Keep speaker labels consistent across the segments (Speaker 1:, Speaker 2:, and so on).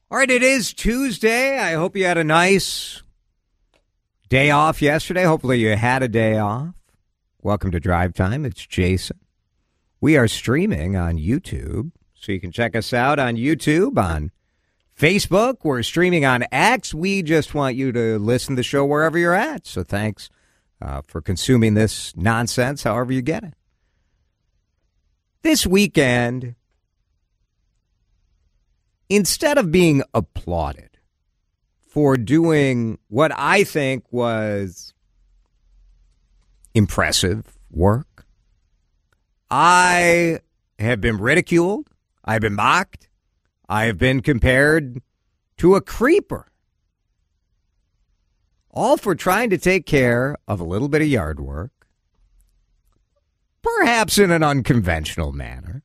Speaker 1: All right, it is Tuesday. I hope you had a nice day off yesterday. Hopefully you had a day off. Welcome to Drive Time. It's Jason. We are streaming on YouTube, so you can check us out on YouTube, on Facebook. We're streaming on X. We just want you to listen to the show wherever you're at. So thanks for consuming this nonsense however you get it. This weekend, instead of being applauded for doing what I think was impressive work, I have been ridiculed. I've been mocked. I have been compared to a creeper. All for trying to take care of a little bit of yard work, perhaps in an unconventional manner.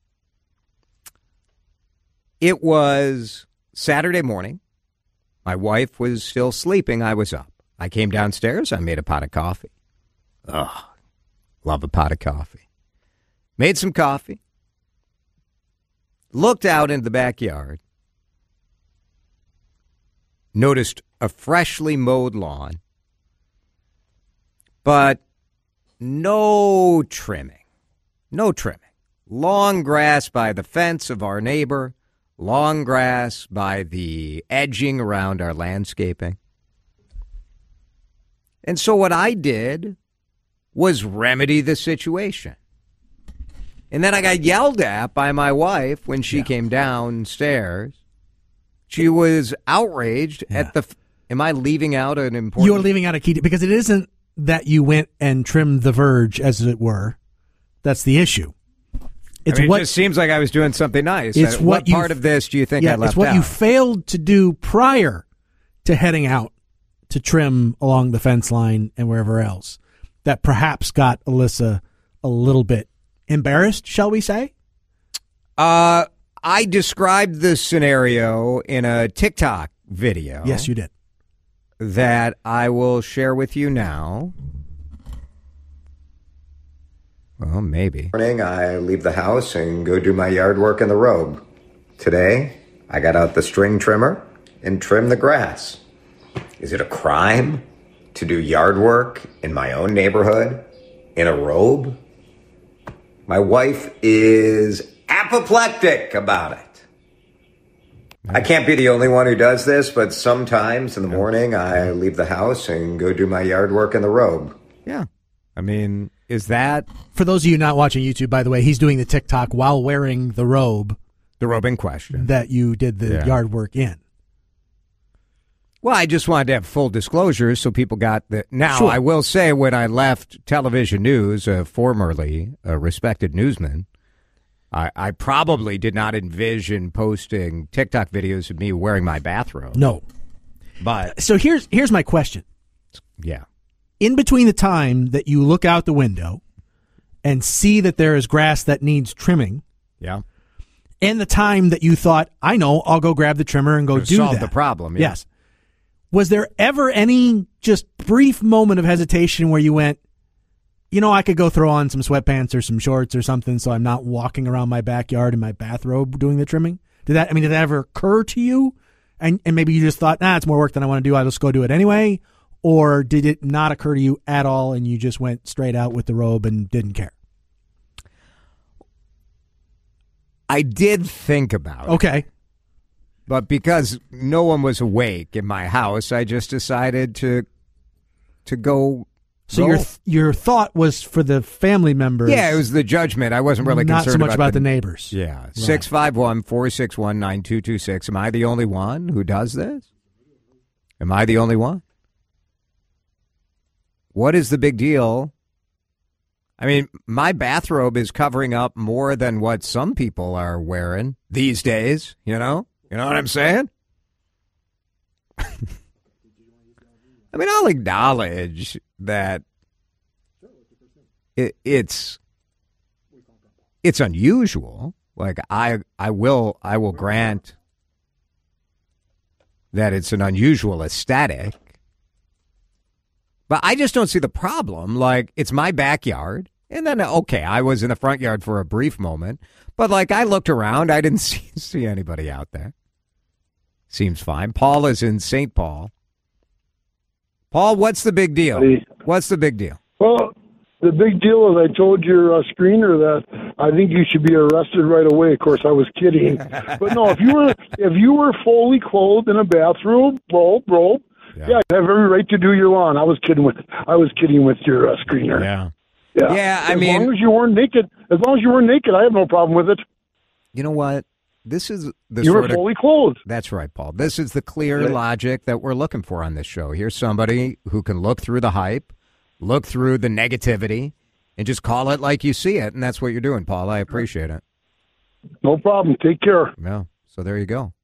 Speaker 1: It was Saturday morning. My wife was still sleeping. I was up. I came downstairs. I made a pot of coffee. Ugh, love a pot of coffee. Made some coffee. Looked out into the backyard. Noticed a freshly mowed lawn. But no trimming. No trimming. Long grass by the fence of our neighbor. Long grass by the edging around our landscaping. And so what I did was remedy the situation. And then I got yelled at by my wife when she came downstairs. She was outraged at the... Am I leaving out an important...
Speaker 2: You're leaving out a key... Because it isn't that you went and trimmed the verge, as it were. That's the issue.
Speaker 1: It just seems like I was doing something nice.
Speaker 2: It's
Speaker 1: what part of this do you think I left out?
Speaker 2: It's what you failed to do prior to heading out to trim along the fence line and wherever else that perhaps got Alyssa a little bit embarrassed, shall we say?
Speaker 1: I described the scenario in a TikTok video.
Speaker 2: Yes, you did.
Speaker 1: That I will share with you now. Well, maybe. Morning, I leave the house and go do my yard work in the robe. Today, I got out the string trimmer and trimmed the grass. Is it a crime to do yard work in my own neighborhood in a robe? My wife is apoplectic about it. I can't be the only one who does this, but sometimes in the morning, I leave the house and go do my yard work in the robe. Yeah. I mean, is that...
Speaker 2: For those of you not watching YouTube, by the way, he's doing the TikTok while wearing the robe.
Speaker 1: The robe in question.
Speaker 2: That you did the yard work in.
Speaker 1: Well, I just wanted to have full disclosure so people got the... Now, sure. I will say when I left television news, formerly a respected newsman, I probably did not envision posting TikTok videos of me wearing my bathrobe.
Speaker 2: No.
Speaker 1: But...
Speaker 2: So here's my question.
Speaker 1: Yeah.
Speaker 2: In between the time that you look out the window and see that there is grass that needs trimming, and the time that you thought, I know, I'll go grab the trimmer and go do that.
Speaker 1: Solve the problem.
Speaker 2: Yes. Was there ever any just brief moment of hesitation where you went, you know, I could go throw on some sweatpants or some shorts or something so I'm not walking around my backyard in my bathrobe doing the trimming? Did that ever occur to you? And maybe you just thought, it's more work than I want to do. I'll just go do it anyway. Or did it not occur to you at all and you just went straight out with the robe and didn't care?
Speaker 1: I did think about it.
Speaker 2: Okay.
Speaker 1: But because no one was awake in my house, I just decided to go.
Speaker 2: So your thought was for the family members.
Speaker 1: Yeah, it was the judgment. I wasn't really
Speaker 2: not
Speaker 1: concerned
Speaker 2: so much about the neighbors.
Speaker 1: Yeah.
Speaker 2: Right.
Speaker 1: 651-461-9226. Am I the only one who does this? Am I the only one? What is the big deal? I mean, my bathrobe is covering up more than what some people are wearing these days, you know? You know what I'm saying? I mean, I'll acknowledge that it's unusual. Like, I will grant that it's an unusual aesthetic. But I just don't see the problem. Like, it's my backyard. And then, okay, I was in the front yard for a brief moment. But, like, I looked around. I didn't see anybody out there.
Speaker 3: Seems fine. Paul is in St. Paul. Paul, what's the big deal? What's the big deal?
Speaker 4: Well, the big deal is I told your screener that I think you should be arrested right away. Of course, I was kidding. But no, if you were fully clothed in a bathrobe, robe, yeah, you have every right to do your lawn. I was kidding with your screener.
Speaker 3: Yeah. I mean,
Speaker 4: as long as you weren't naked, I have no problem with it.
Speaker 3: You know what? This is the
Speaker 4: you
Speaker 3: sort
Speaker 4: were fully clothed.
Speaker 3: That's right, Paul. This is the clear logic that we're looking for on this show. Here's somebody who can look through the hype, look through the negativity, and just call it like you see it. And that's what you're doing, Paul. I appreciate it.
Speaker 4: No problem. Take care.
Speaker 3: Yeah. So there you go.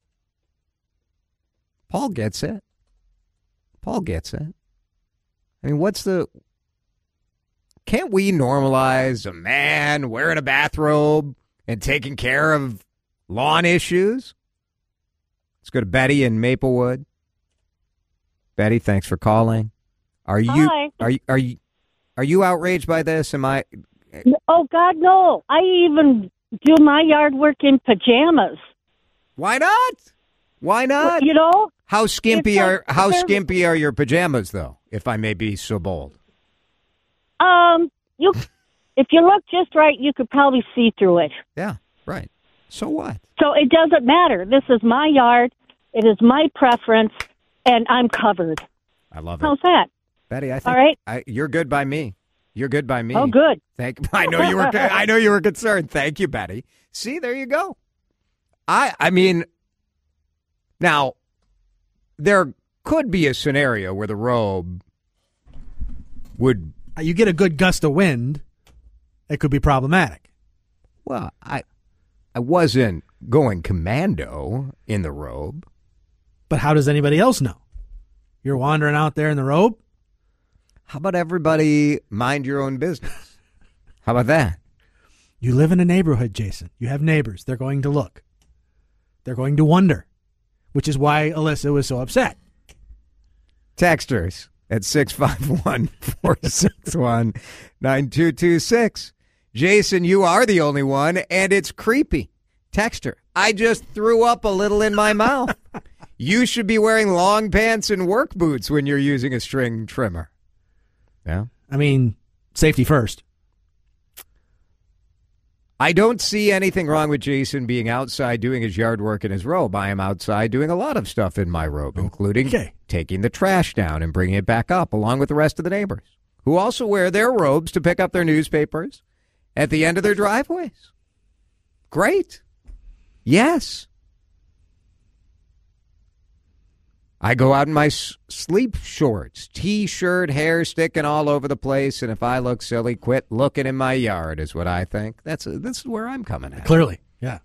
Speaker 3: Paul gets it. Paul gets it. I mean, can't we normalize a man wearing a bathrobe and taking care of lawn issues? Let's go to Betty in Maplewood. Betty, thanks for calling.
Speaker 5: Hi.
Speaker 3: Are you outraged by this? Am I?
Speaker 5: Oh God, no! I even do my yard work in pajamas.
Speaker 3: Why not? Why not?
Speaker 5: You know,
Speaker 3: how skimpy are your pajamas, though? If I may be so bold.
Speaker 5: If you look just right, you could probably see through it.
Speaker 3: Yeah, right. So what?
Speaker 5: So it doesn't matter. This is my yard. It is my preference, and I'm covered.
Speaker 3: I love it.
Speaker 5: How's that?
Speaker 3: Betty, I think
Speaker 5: all right.
Speaker 3: You're good by me. You're good by me.
Speaker 5: Oh, good.
Speaker 3: I know you were. I know you were concerned. Thank you, Betty. See, there you go. I mean, now there could be a scenario where the robe would.
Speaker 2: You get a good gust of wind, it could be problematic.
Speaker 3: Well, I wasn't going commando in the robe.
Speaker 2: But how does anybody else know? You're wandering out there in the robe?
Speaker 3: How about everybody mind your own business? How about that?
Speaker 2: You live in a neighborhood, Jason. You have neighbors. They're going to look. They're going to wonder, which is why Alyssa was so upset.
Speaker 3: Texters at 651-461-9226. Jason, you are the only one, and it's creepy. Texter, I just threw up a little in my mouth. You should be wearing long pants and work boots when you're using a string trimmer. Yeah.
Speaker 2: I mean, safety first.
Speaker 3: I don't see anything wrong with Jason being outside doing his yard work in his robe. I am outside doing a lot of stuff in my robe, including taking the trash down and bringing it back up, along with the rest of the neighbors, who also wear their robes to pick up their newspapers at the end of their driveways. Great. Yes. I go out in my sleep shorts, T-shirt, hair sticking all over the place, and if I look silly, quit looking in my yard is what I think. This is where I'm coming at.
Speaker 2: Clearly, yeah.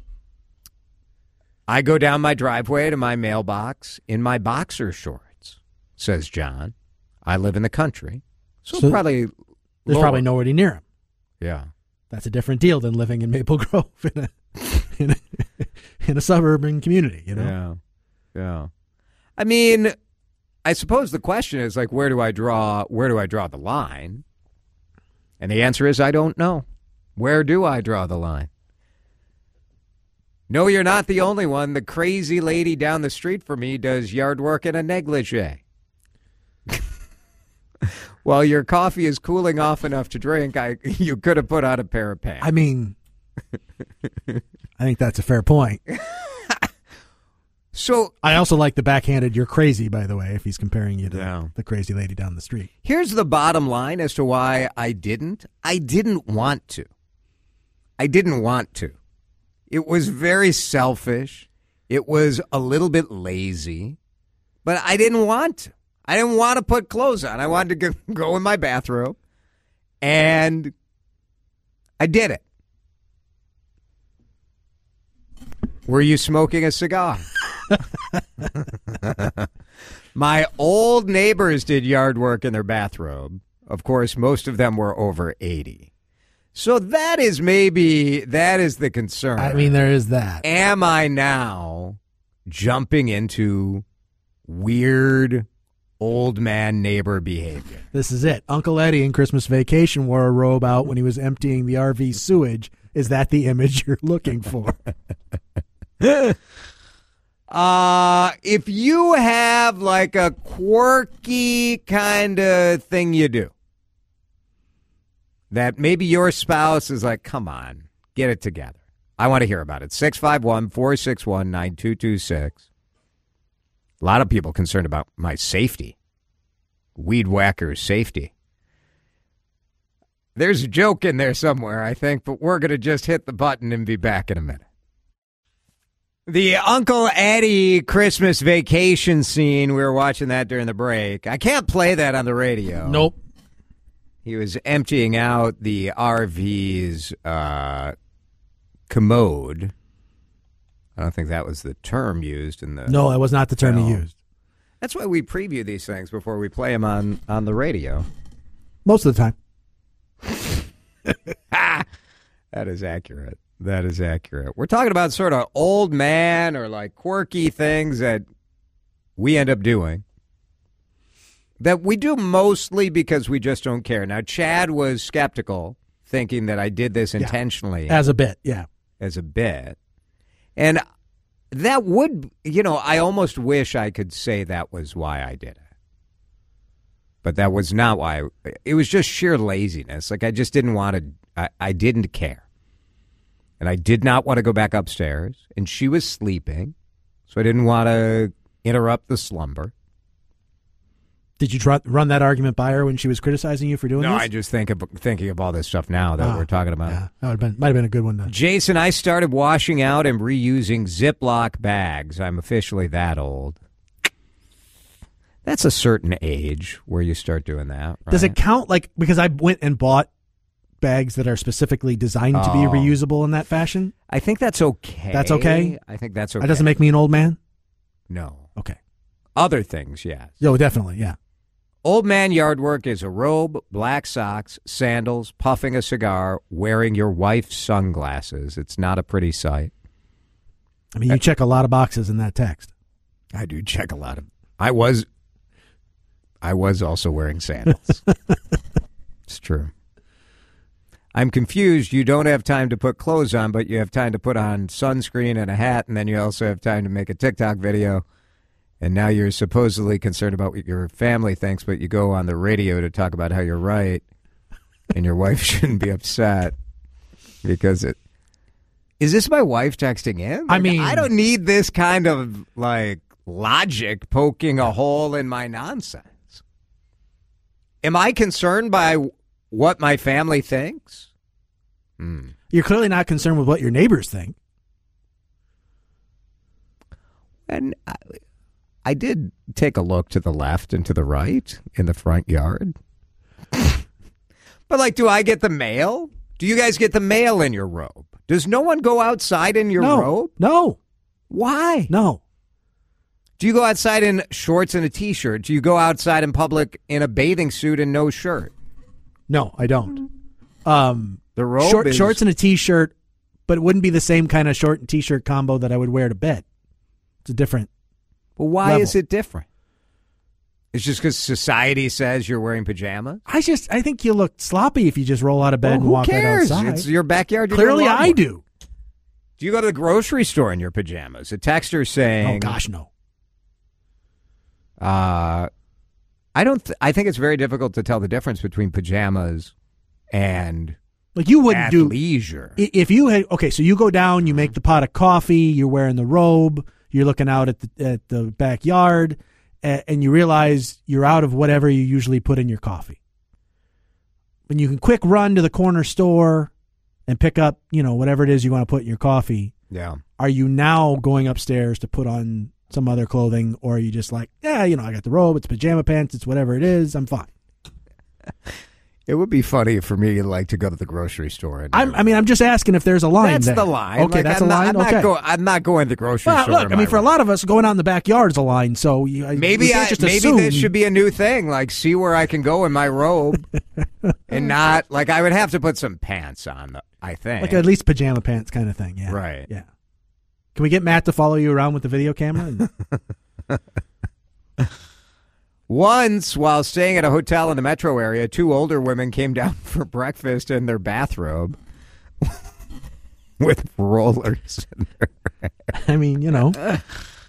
Speaker 3: I go down my driveway to my mailbox in my boxer shorts, says John. I live in the country, so
Speaker 2: there's
Speaker 3: probably
Speaker 2: nobody near him.
Speaker 3: Yeah.
Speaker 2: That's a different deal than living in Maple Grove in a suburban community, you know?
Speaker 3: Yeah. I mean, I suppose the question is like, where do I draw the line? And the answer is, I don't know. Where do I draw the line? No, you're not the only one. The crazy lady down the street from me does yard work in a negligee. While your coffee is cooling off enough to drink, you could have put on a pair of pants.
Speaker 2: I mean, I think that's a fair point.
Speaker 3: So
Speaker 2: I also like the backhanded, you're crazy, by the way, if he's comparing you to the crazy lady down the street.
Speaker 3: Here's the bottom line as to why I didn't want to. I didn't want to. It was very selfish. It was a little bit lazy, but I didn't want to. I didn't want to put clothes on. I wanted to go in my bathrobe, and I did it. Were you smoking a cigar? My old neighbors did yard work in their bathrobe. Of course, most of them were over 80. So that is the concern.
Speaker 2: I mean, there is that.
Speaker 3: Am I now jumping into weird old man neighbor behavior?
Speaker 2: This is it. Uncle Eddie in Christmas Vacation wore a robe out when he was emptying the RV sewage. Is that the image you're looking for?
Speaker 3: If you have like a quirky kind of thing you do that maybe your spouse is like, come on, get it together. I want to hear about it. 651-461-9226. A lot of people concerned about my safety. Weed whacker's safety. There's a joke in there somewhere, I think, but we're going to just hit the button and be back in a minute. The Uncle Eddie Christmas vacation scene, we were watching that during the break. I can't play that on the radio.
Speaker 2: Nope.
Speaker 3: He was emptying out the RV's commode. I don't think that was the term used in the...
Speaker 2: No, that was not the term he used.
Speaker 3: That's why we preview these things before we play them on the radio.
Speaker 2: Most of the time.
Speaker 3: That is accurate. That is accurate. We're talking about sort of old man or like quirky things that we end up doing that we do mostly because we just don't care. Now, Chad was skeptical, thinking that I did this intentionally.
Speaker 2: As a bit, yeah.
Speaker 3: As a bit. And that would, I almost wish I could say that was why I did it. But that was not why. It was just sheer laziness. Like, I just didn't want to, I didn't care. And I did not want to go back upstairs. And she was sleeping, so I didn't want to interrupt the slumber.
Speaker 2: Did you run that argument by her when she was criticizing you for doing this?
Speaker 3: No, I just thinking of all this stuff now that we're talking about.
Speaker 2: Yeah, that might have been a good one then.
Speaker 3: Jason, I started washing out and reusing Ziploc bags. I'm officially that old. That's a certain age where you start doing that, right?
Speaker 2: Does it count, because I went and bought bags that are specifically designed to be reusable in that fashion?
Speaker 3: I think that's okay.
Speaker 2: That's okay?
Speaker 3: I think that's okay.
Speaker 2: That doesn't make me an old man?
Speaker 3: No.
Speaker 2: Okay.
Speaker 3: Other things, yes.
Speaker 2: Oh, definitely, yeah.
Speaker 3: Old man yard work is a robe, black socks, sandals, puffing a cigar, wearing your wife's sunglasses. It's not a pretty sight.
Speaker 2: I mean, you check a lot of boxes in that text.
Speaker 3: I do check a lot of... I was also wearing sandals. It's true. I'm confused. You don't have time to put clothes on, but you have time to put on sunscreen and a hat, and then you also have time to make a TikTok video. And now you're supposedly concerned about what your family thinks, but you go on the radio to talk about how you're right, and your wife shouldn't be upset because it... Is this my wife texting in?
Speaker 2: I mean...
Speaker 3: I don't need this kind of, logic poking a hole in my nonsense. Am I concerned by what my family thinks?
Speaker 2: You're clearly not concerned with what your neighbors think.
Speaker 3: And I did take a look to the left and to the right in the front yard. But, do I get the mail? Do you guys get the mail in your robe? Does no one go outside in your robe?
Speaker 2: No.
Speaker 3: Why?
Speaker 2: No.
Speaker 3: Do you go outside in shorts and a T-shirt? Do you go outside in public in a bathing suit and no shirt?
Speaker 2: No, I don't.
Speaker 3: The robe is...
Speaker 2: Shorts and a T-shirt, but it wouldn't be the same kind of short and T-shirt combo that I would wear to bed. It's a different...
Speaker 3: Well, why
Speaker 2: level.
Speaker 3: is it different? It's just because society says you're wearing pajamas?
Speaker 2: I think you look sloppy if you just roll out of bed and walk right outside.
Speaker 3: It's your backyard.
Speaker 2: Clearly I do.
Speaker 3: Do you go to the grocery store in your pajamas? A texter saying...
Speaker 2: Oh, gosh, no.
Speaker 3: I think it's very difficult to tell the difference between pajamas and
Speaker 2: you wouldn't do
Speaker 3: leisure.
Speaker 2: If you had... Okay, so you go down, you make the pot of coffee, you're wearing the robe, you're looking out at the backyard, and you realize you're out of whatever you usually put in your coffee. When you can quick run to the corner store and pick up, whatever it is you want to put in your coffee.
Speaker 3: Yeah.
Speaker 2: Are you now going upstairs to put on some other clothing, or are you just I got the robe, it's pajama pants, it's whatever it is, I'm fine?
Speaker 3: It would be funny for me to go to the grocery store.
Speaker 2: I'm just asking if there's a line.
Speaker 3: That's
Speaker 2: there.
Speaker 3: the line.
Speaker 2: Okay, that's a line.
Speaker 3: I'm not going to the grocery store.
Speaker 2: Look, for a lot of us, going out in the backyard is a line. So maybe
Speaker 3: this should be a new thing. See where I can go in my robe, and not I would have to put some pants on. I think
Speaker 2: at least pajama pants kind of thing. Yeah.
Speaker 3: Right.
Speaker 2: Yeah. Can we get Matt to follow you around with the video camera?
Speaker 3: Once, while staying at a hotel in the metro area, 2 older women came down for breakfast in their bathrobe with rollers in their hair.
Speaker 2: I mean,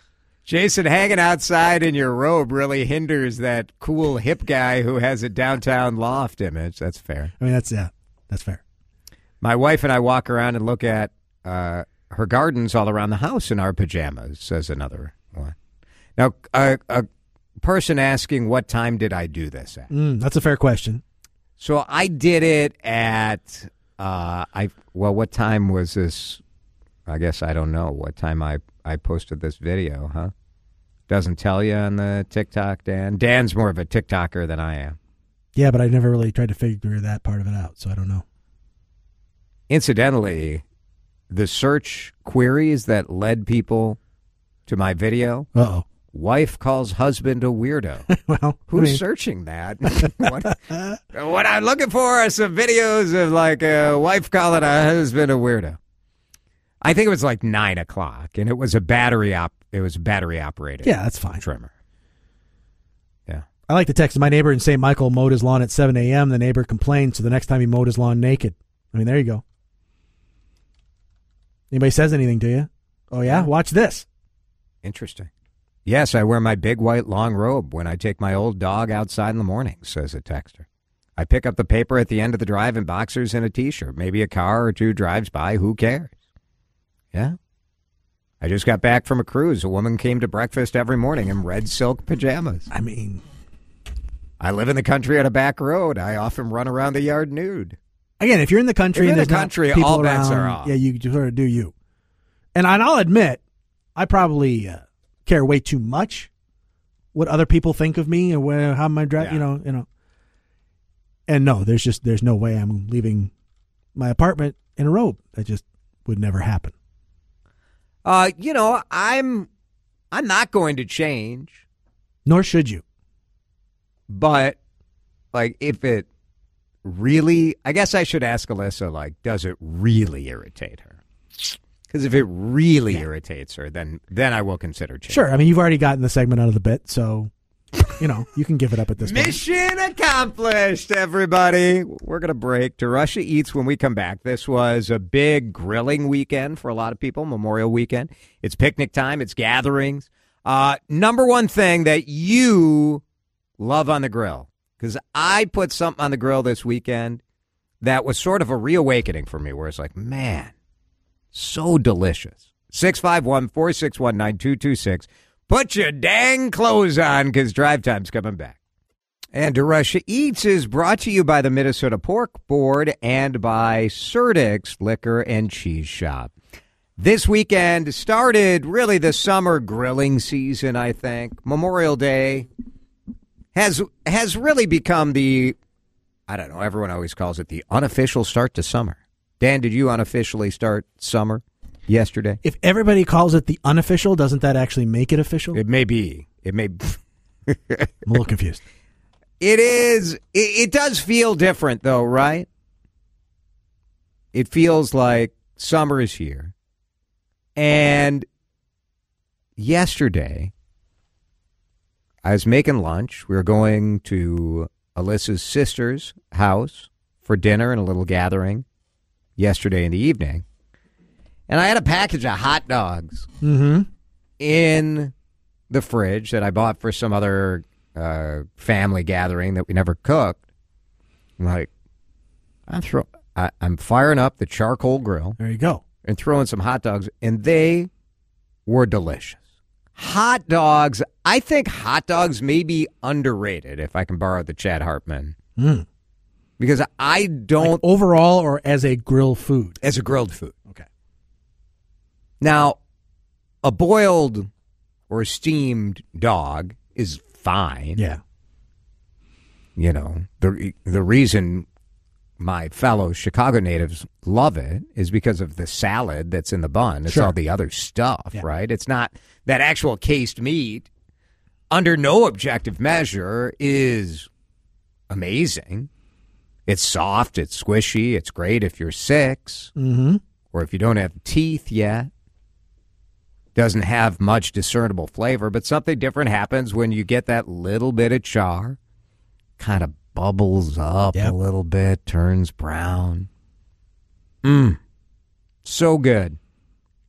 Speaker 3: Jason, hanging outside in your robe really hinders that cool hip guy who has a downtown loft image. That's fair.
Speaker 2: I mean, that's fair.
Speaker 3: My wife and I walk around and look at her gardens all around the house in our pajamas, says another one. Now, a person asking, what time did I do this at?
Speaker 2: That's a fair question.
Speaker 3: So I did it at, what time was this? I guess I don't know what time I posted this video, huh? Doesn't tell you on the TikTok, Dan. Dan's more of a TikToker than I am.
Speaker 2: Yeah, but I never really tried to figure that part of it out, so I don't know.
Speaker 3: Incidentally, the search queries that led people to my video, wife calls husband a weirdo.
Speaker 2: Well,
Speaker 3: who's searching that? What I'm looking for are some videos of like a wife calling a husband a weirdo. I think it was like 9 o'clock, and it was a battery operated.
Speaker 2: Yeah, that's fine.
Speaker 3: Trimmer. Yeah.
Speaker 2: I like the text. My neighbor in St. Michael mowed his lawn at 7 a.m. The neighbor complained, so the next time he mowed his lawn naked. I mean, there you go. Anybody says anything to you? Oh, yeah? Watch this.
Speaker 3: Interesting. Yes, I wear my big white long robe when I take my old dog outside in the morning, says a texter. I pick up the paper at the end of the drive in boxers and a T-shirt. Maybe a car or two drives by. Who cares? Yeah. I just got back from a cruise. A woman came to breakfast every morning in red silk pajamas.
Speaker 2: I mean,
Speaker 3: I live in the country on a back road. I often run around the yard nude.
Speaker 2: Again, if you're in the country and there's not people
Speaker 3: all bets
Speaker 2: around,
Speaker 3: are off.
Speaker 2: yeah, you sort of do you. And I'll admit, I probably care way too much what other people think of me or how my dress, you know. And no, there's no way I'm leaving my apartment in a robe. That just would never happen.
Speaker 3: I'm not going to change.
Speaker 2: Nor should you.
Speaker 3: But, like, if it really, I guess I should ask Alyssa, like, does it really irritate her? Because if it really irritates her, then I will consider change.
Speaker 2: Sure. I mean, you've already gotten the segment out of the bit, so, you can give it up at this point.
Speaker 3: Mission accomplished, everybody. We're going to break to Russia Eats when we come back. This was a big grilling weekend for a lot of people, Memorial Weekend. It's picnic time. It's gatherings. Number one thing that you love on the grill, because I put something on the grill this weekend that was sort of a reawakening for me, where it's like, man, so delicious. 651-461-9226. Put your dang clothes on, because drive time's coming back. And Russia Eats is brought to you by the Minnesota Pork Board and by Surdix Liquor and Cheese Shop. This weekend started really the summer grilling season, I think. Memorial Day has really become the, I don't know, everyone always calls it the unofficial start to summer. Dan, did you unofficially start summer yesterday?
Speaker 2: If everybody calls it the unofficial, doesn't that actually make it official?
Speaker 3: It may be. It may.
Speaker 2: I'm a little confused.
Speaker 3: It is. It does feel different, though, right? It feels like summer is here. And yesterday, I was making lunch. We were going to Alyssa's sister's house for dinner and a little gathering yesterday in the evening. And I had a package of hot dogs in the fridge that I bought for some other family gathering that we never cooked. I'm like, I'm firing up the charcoal grill.
Speaker 2: There you go.
Speaker 3: And throwing some hot dogs, and they were delicious. Hot dogs, I think hot dogs may be underrated, if I can borrow the Chad Hartman. Because I don't...
Speaker 2: Like overall or as a grilled food?
Speaker 3: As a grilled food.
Speaker 2: Okay.
Speaker 3: Now, a boiled or steamed dog is fine.
Speaker 2: Yeah.
Speaker 3: The reason my fellow Chicago natives love it is because of the salad that's in the bun. It's all the other stuff, right? It's not that actual cased meat, under no objective measure, is amazing. It's soft, it's squishy, it's great if you're 6, or if you don't have teeth yet. Doesn't have much discernible flavor, but something different happens when you get that little bit of char, kind of bubbles up a little bit, turns brown. So good.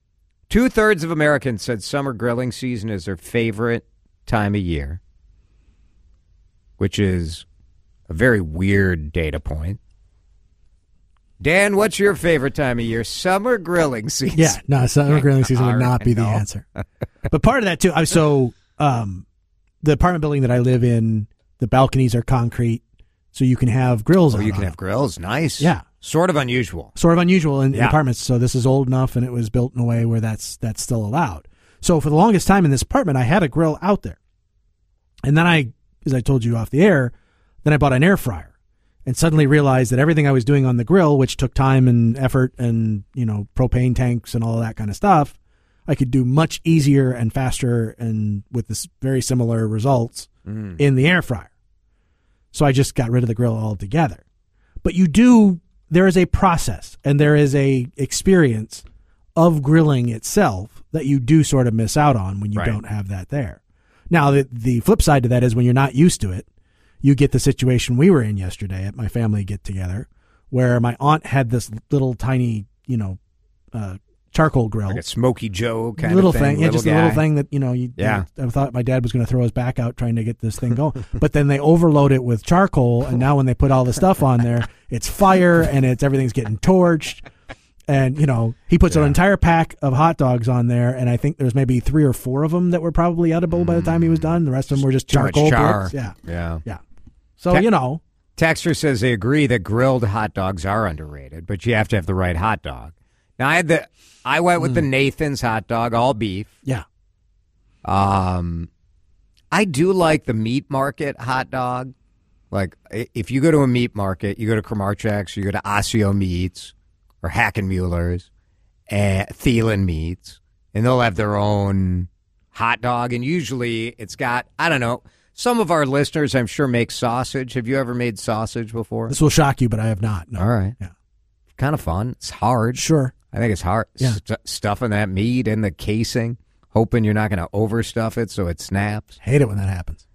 Speaker 3: 2/3 of Americans said summer grilling season is their favorite time of year, which is a very weird data point. Dan, what's your favorite time of year? Summer grilling season.
Speaker 2: Yeah, no, summer grilling season would not be the answer. But part of that, too, the apartment building that I live in, the balconies are concrete, so you can have grills on
Speaker 3: you can
Speaker 2: them.
Speaker 3: have grills. Nice.
Speaker 2: Yeah.
Speaker 3: Sort of unusual.
Speaker 2: Sort of unusual in apartments, so this is old enough, and it was built in a way where that's still allowed. So for the longest time in this apartment, I had a grill out there. And then as I told you off the air, then I bought an air fryer and suddenly realized that everything I was doing on the grill, which took time and effort and, propane tanks and all of that kind of stuff, I could do much easier and faster and with this very similar results in the air fryer. So I just got rid of the grill altogether. But there is a process and there is a experience of grilling itself that you do sort of miss out on when you don't have that there. Now, the flip side to that is when you're not used to it, you get the situation we were in yesterday at my family get-together where my aunt had this little tiny, charcoal grill.
Speaker 3: Like a Smoky Joe kind
Speaker 2: little
Speaker 3: of thing.
Speaker 2: Yeah, just a little thing that, I thought my dad was going to throw his back out trying to get this thing going. But then they overload it with charcoal, and now when they put all the stuff on there, it's fire, and everything's getting torched. And, he puts an entire pack of hot dogs on there, and I think there's maybe 3 or 4 of them that were probably edible by the time he was done. The rest of them were just charcoal bricks.
Speaker 3: Yeah.
Speaker 2: So,
Speaker 3: Texter says they agree that grilled hot dogs are underrated, but you have to have the right hot dog. Now, I went with the Nathan's hot dog, all beef.
Speaker 2: Yeah.
Speaker 3: I do like the meat market hot dog. Like, if you go to a meat market, you go to Kramarczak's, you go to Osseo Meats, or Hackenmuller's, and Thielen Meats, and they'll have their own hot dog, and usually it's got, I don't know, some of our listeners, I'm sure, make sausage. Have you ever made sausage before?
Speaker 2: This will shock you, but I have not. No.
Speaker 3: All right.
Speaker 2: Yeah.
Speaker 3: Kind of fun. It's hard.
Speaker 2: Sure.
Speaker 3: I think it's hard.
Speaker 2: Yeah.
Speaker 3: Stuffing that meat in the casing, hoping you're not going to overstuff it so it snaps.
Speaker 2: Hate it when that happens.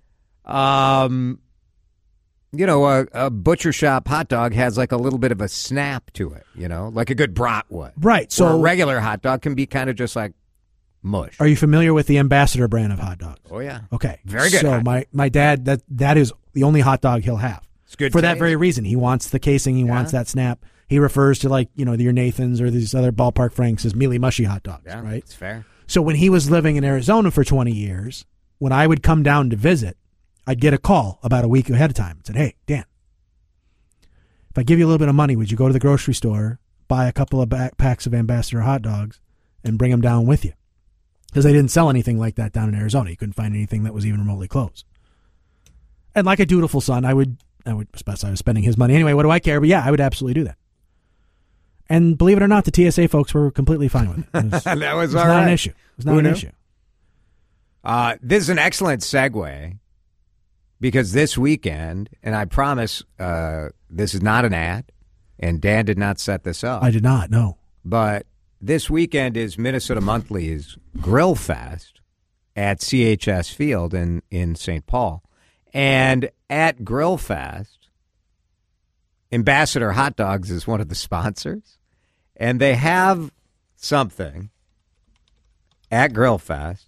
Speaker 3: A butcher shop hot dog has like a little bit of a snap to it, like a good brat would.
Speaker 2: Right. So
Speaker 3: a regular hot dog can be kind of just like mush.
Speaker 2: Are you familiar with the Ambassador brand of hot dogs?
Speaker 3: Oh, yeah.
Speaker 2: Okay.
Speaker 3: Very good.
Speaker 2: So my dad, that is the only hot dog he'll have.
Speaker 3: It's good
Speaker 2: for that very reason. He wants the casing. He wants that snap. He refers to your Nathans or these other ballpark Franks as mealy mushy hot dogs, right?
Speaker 3: It's fair.
Speaker 2: So when he was living in Arizona for 20 years, when I would come down to visit, I'd get a call about a week ahead of time and said, "Hey, Dan, if I give you a little bit of money, would you go to the grocery store, buy a couple of packs of Ambassador hot dogs, and bring them down with you?" Because they didn't sell anything like that down in Arizona. You couldn't find anything that was even remotely close. And like a dutiful son, I would specify I was spending his money anyway. What do I care? But yeah, I would absolutely do that. And believe it or not, the TSA folks were completely fine with it. It was,
Speaker 3: that was
Speaker 2: all
Speaker 3: right.
Speaker 2: Not an issue. It was not an issue.
Speaker 3: This is an excellent segue because this weekend, and I promise this is not an ad, and Dan did not set this up.
Speaker 2: I did not, no.
Speaker 3: But this weekend is Minnesota Monthly's Grill Fest at CHS Field in St. Paul. And at Grill Fest, Ambassador Hot Dogs is one of the sponsors. And they have something at Grill Fest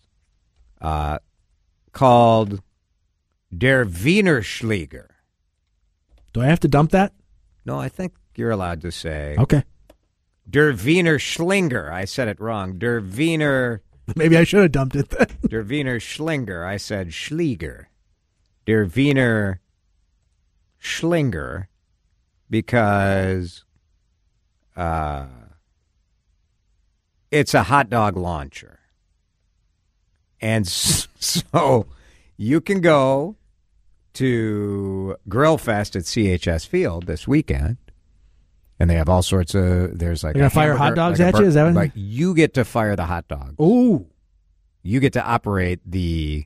Speaker 3: called Der Wiener Schläger.
Speaker 2: Do I have to dump that?
Speaker 3: No, I think you're allowed to say.
Speaker 2: Okay.
Speaker 3: Der Wiener Schlinger. I said it wrong. Der Wiener.
Speaker 2: Maybe I should have dumped it then.
Speaker 3: Der Wiener Schlinger. I said Schläger. Der Wiener Schlinger because it's a hot dog launcher. And so you can go to Grill Fest at CHS Field this weekend. And they have all sorts of, there's like
Speaker 2: They're going to fire hot dogs at you? Is that what?
Speaker 3: Like you get to fire the hot dogs.
Speaker 2: Ooh.
Speaker 3: You get to operate the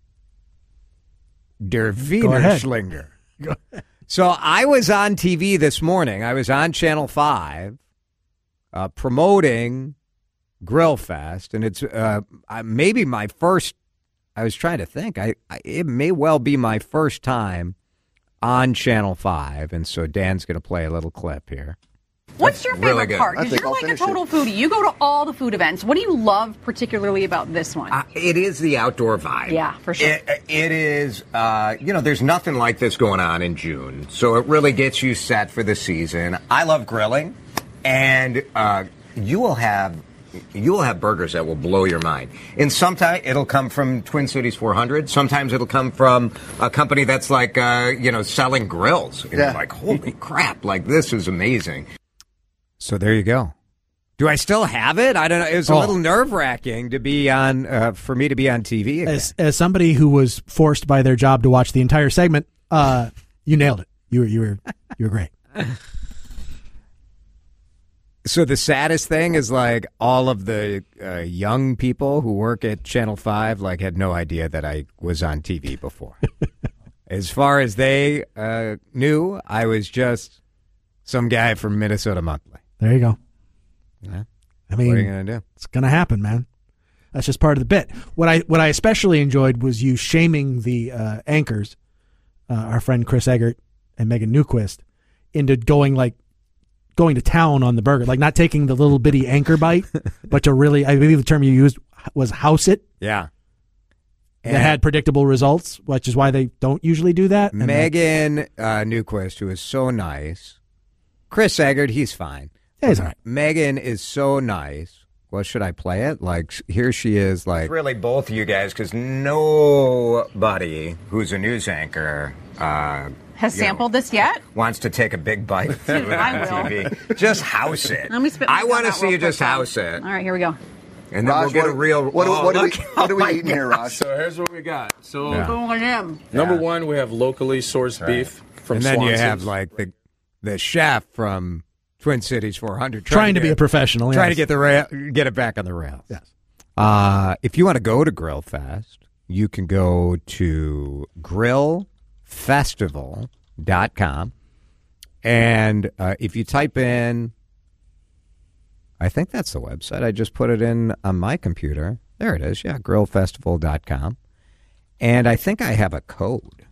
Speaker 3: Der Wiener Schlinger. So I was on TV this morning. I was on Channel 5 promoting Grill Fest. And it's maybe my first, I was trying to think. It may well be my first time on Channel 5. And so Dan's going to play a little clip here.
Speaker 6: What's your
Speaker 3: really
Speaker 6: favorite
Speaker 3: good.
Speaker 6: part? Because you're like a total foodie. You go to all the food events. What do you love particularly about this one?
Speaker 3: It is the outdoor vibe.
Speaker 6: Yeah, for sure.
Speaker 3: It is, there's nothing like this going on in June. So it really gets you set for the season. I love grilling. And you will have burgers that will blow your mind. And sometimes it'll come from Twin Cities 400. Sometimes it'll come from a company that's like, selling grills. And you're like, holy crap, like this is amazing. So there you go. Do I still have it? I don't know. It was a little nerve-wracking to be on, for me to be on TV again.
Speaker 2: As somebody who was forced by their job to watch the entire segment, you nailed it. You were great.
Speaker 3: So the saddest thing is like all of the young people who work at Channel 5 like had no idea that I was on TV before. As far as they knew, I was just some guy from Minnesota Monthly.
Speaker 2: There you go.
Speaker 3: Yeah.
Speaker 2: I mean,
Speaker 3: what are you going to do?
Speaker 2: It's going to happen, man. That's just part of the bit. What I especially enjoyed was you shaming the anchors, our friend Chris Eggert and Megan Newquist, into going to town on the burger, like not taking the little bitty anchor bite, but to really, I believe the term you used was house it.
Speaker 3: Yeah.
Speaker 2: That had predictable results, which is why they don't usually do that.
Speaker 3: Megan Newquist, who is so nice. Chris Eggert, he's fine.
Speaker 2: Yeah, he's all right.
Speaker 3: Megan is so nice. Well, should I play it? Like, here she is, like... It's really both of you guys, because nobody who's a news anchor...
Speaker 6: has sampled this yet?
Speaker 3: Wants to take a big bite.
Speaker 6: I will.
Speaker 3: TV. Just house it.
Speaker 6: Let me spit
Speaker 3: I want to see you just house it.
Speaker 6: All right, here we go.
Speaker 3: And then we'll get a real...
Speaker 7: What are we eating here, Raj?
Speaker 8: So here's what we got. So
Speaker 6: Number
Speaker 8: one, we have locally sourced beef from
Speaker 3: Swanson's. And then you have like the chef from Twin Cities 400
Speaker 2: trying to be a professional,
Speaker 3: trying to get it back on the rails.
Speaker 2: Yes.
Speaker 3: If you want to go to Grill Fest, you can go to grillfestival.com, and if you type in, I think that's the website. I just put it in on my computer. There it is. Yeah, grillfestival.com. And I think I have a code.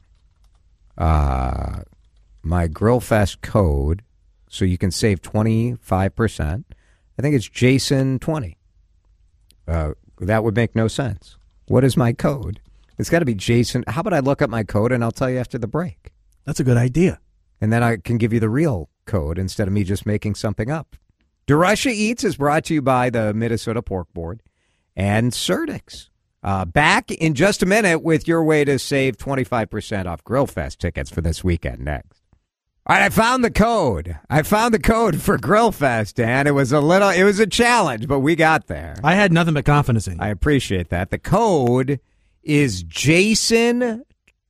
Speaker 3: My GrillFest code, so you can save 25%. I think it's Jason20. That would make no sense. What is my code? It's got to be Jason. How about I look up my code and I'll tell you after the break?
Speaker 2: That's a good idea.
Speaker 3: And then I can give you the real code instead of me just making something up. DeRusha Eats is brought to you by the Minnesota Pork Board and Surdix. Back in just a minute with your way to save 25% off GrillFest tickets for this weekend next. All right, I found the code. For GrillFest, Dan. It was a challenge, but we got there.
Speaker 2: I had nothing but confidence in you.
Speaker 3: I appreciate that. The code is Jason25,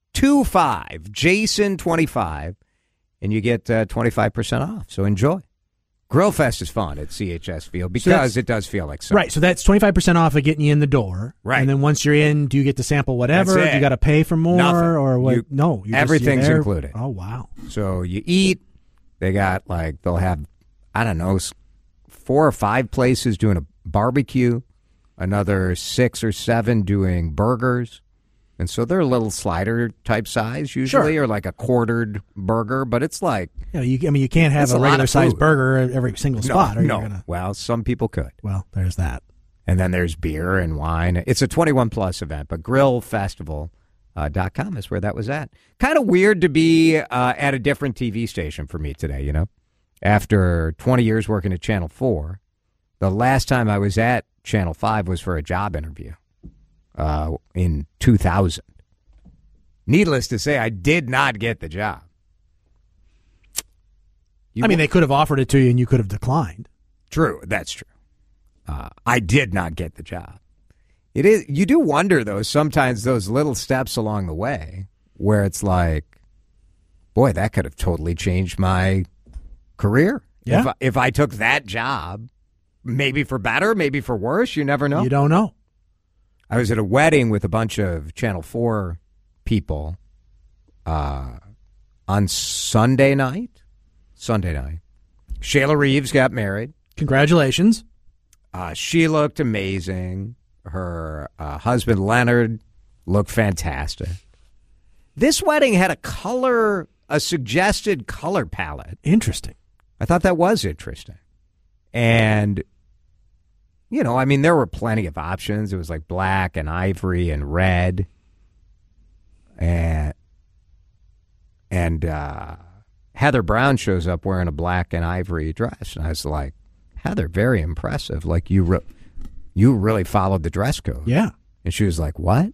Speaker 3: Jason25, and you get 25% off. So enjoy. GrillFest is fun at CHS Field because it does feel like summer.
Speaker 2: Right, so that's 25% off of getting you in the door.
Speaker 3: Right.
Speaker 2: And then once you're in, do you get to sample whatever? Do you got to pay for more?
Speaker 3: Nothing.
Speaker 2: Or what? No.
Speaker 3: Everything's included.
Speaker 2: Oh, wow.
Speaker 3: So you eat. They got they'll have, 4 or 5 places doing a barbecue, another 6 or 7 doing burgers. And so they're a little slider type size usually, or like a quartered burger, but it's like...
Speaker 2: you can't have a regular sized burger at every single spot.
Speaker 3: No. Well, some people could.
Speaker 2: Well, there's that.
Speaker 3: And then there's beer and wine. It's a 21-plus event, but grillfestival.com is where that was at. Kind of weird to be at a different TV station for me today, After 20 years working at Channel 4, the last time I was at Channel 5 was for a job interview. In 2000. Needless to say, I did not get the job.
Speaker 2: They could have offered it to you and you could have declined.
Speaker 3: True, that's true. I did not get the job. It is. You do wonder, though, sometimes those little steps along the way where it's like, boy, that could have totally changed my career.
Speaker 2: Yeah.
Speaker 3: If I took that job, maybe for better, maybe for worse, you never know.
Speaker 2: You don't know.
Speaker 3: I was at a wedding with a bunch of Channel 4 people on Sunday night. Shayla Reeves got married.
Speaker 2: Congratulations.
Speaker 3: She looked amazing. Her husband, Leonard, looked fantastic. This wedding had a suggested color palette.
Speaker 2: Interesting.
Speaker 3: I thought that was interesting. And, you know, I mean, there were plenty of options. It was like black and ivory and red. And Heather Brown shows up wearing a black and ivory dress. And I was like, Heather, very impressive. Like, you really followed the dress code.
Speaker 2: Yeah.
Speaker 3: And she was like, what?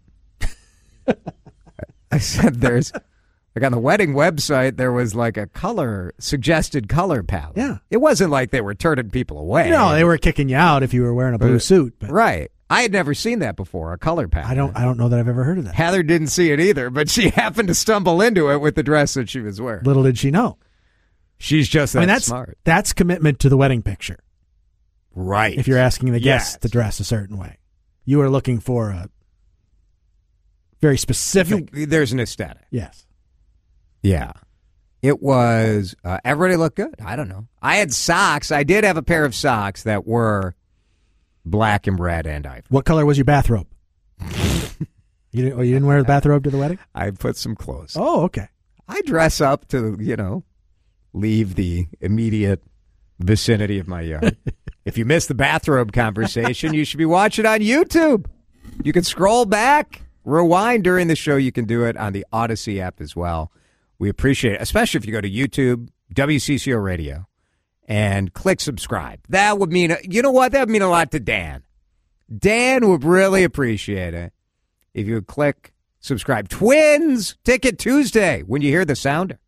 Speaker 3: I said, there's, like on the wedding website, there was like a suggested color palette.
Speaker 2: Yeah.
Speaker 3: It wasn't like they were turning people away.
Speaker 2: No, they were kicking you out if you were wearing a blue suit. But
Speaker 3: Right. I had never seen that before, a color palette.
Speaker 2: I don't know that I've ever heard of that.
Speaker 3: Heather didn't see it either, but she happened to stumble into it with the dress that she was wearing.
Speaker 2: Little did she know.
Speaker 3: She's just that
Speaker 2: that's
Speaker 3: smart.
Speaker 2: That's commitment to the wedding picture.
Speaker 3: Right.
Speaker 2: If you're asking the guests
Speaker 3: Yes.
Speaker 2: to dress a certain way. You are looking for a very specific.
Speaker 3: There's an aesthetic.
Speaker 2: Yes.
Speaker 3: Yeah. It was, everybody looked good. I don't know. I had socks. I did have a pair of socks that were black and red and ivory.
Speaker 2: What color was your bathrobe? You didn't wear the bathrobe to the wedding?
Speaker 3: I put some clothes.
Speaker 2: Oh, okay.
Speaker 3: I dress up to, leave the immediate vicinity of my yard. If you missed the bathrobe conversation, you should be watching on YouTube. You can scroll back, rewind during the show. You can do it on the Odyssey app as well. We appreciate it, especially if you go to YouTube, WCCO Radio, and click subscribe. That would mean, you know what? That would mean a lot to Dan. Dan would really appreciate it if you would click subscribe. Twins Ticket Tuesday when you hear the sounder.